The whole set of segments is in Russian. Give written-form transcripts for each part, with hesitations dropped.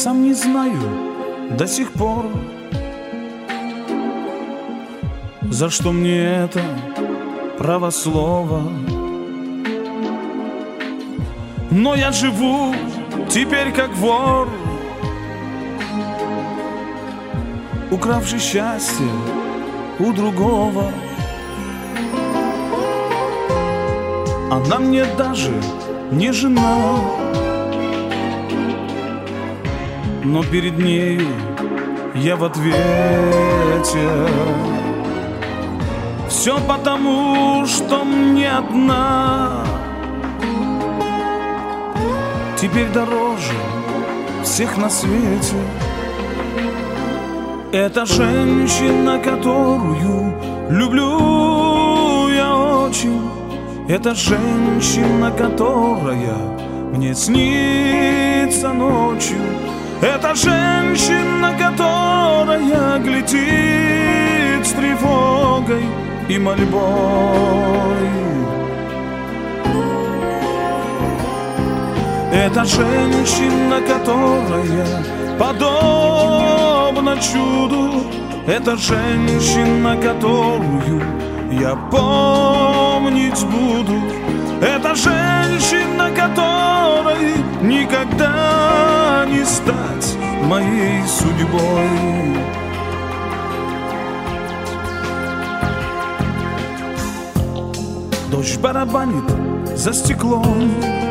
сам не знаю до сих пор, за что мне это право слова. Но я живу теперь как вор, укравший счастье у другого. Она мне даже не жена, но перед нею я в ответе. Все потому, что мне одна теперь дороже всех на свете. Это женщина, которую люблю я очень. Это женщина, которая мне снится ночью. Это женщина, которая глядит с тревогой и мольбой. Это женщина, которая подобна чуду. Это женщина, которую я помнить буду. Это женщина, которой никогда не стать моей судьбой. Дождь барабанит за стеклом,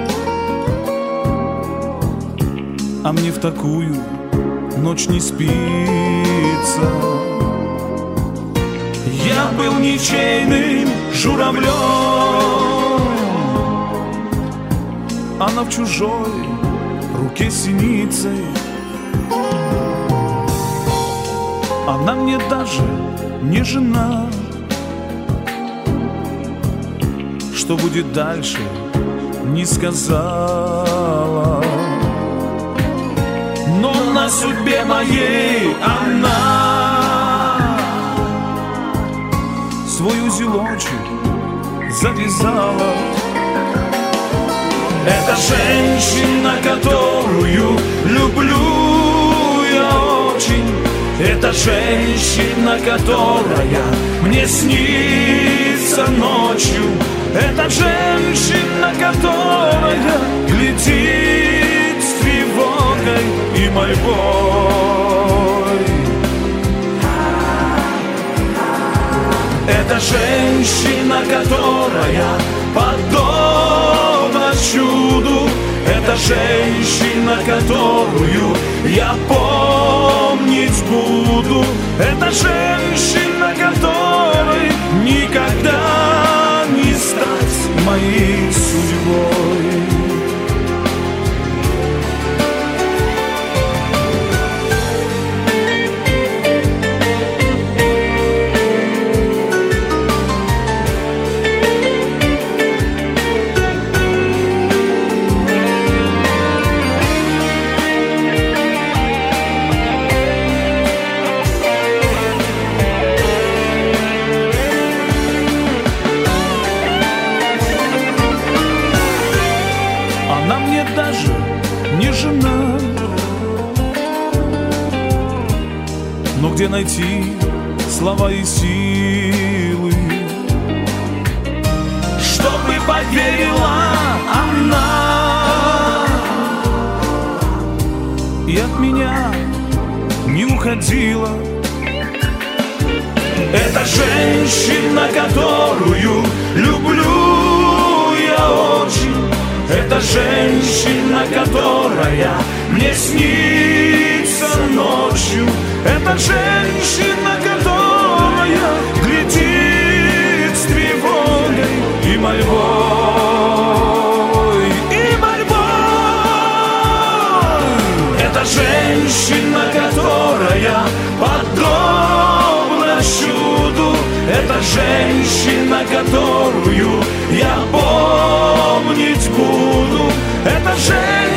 а мне в такую ночь не спится. Я был ничейным журавлем, она в чужой руке синицей. Она мне даже не жена. Что будет дальше, не сказала. Но на судьбе моей она свой узелочек завязала. Это женщина, которую люблю я очень. Это женщина, которая мне снится ночью. Это женщина, которая глядит с тревогой и мольбой. Это женщина, которая подобна чуду. Это женщина, которую я помнить буду. Это женщина, которой никогда не стать моей судьбой. Она мне даже не жена. Но где найти слова и силы, чтобы поверила она и от меня не уходила? Это женщина, которую люблю я очень. Это женщина, которая мне снится ночью. Это женщина, которая глядит с тревогой и мольбой. И мольбой. Это женщина, которая подобна чуду. Это женщина, которую я помнить буду. Это женщина,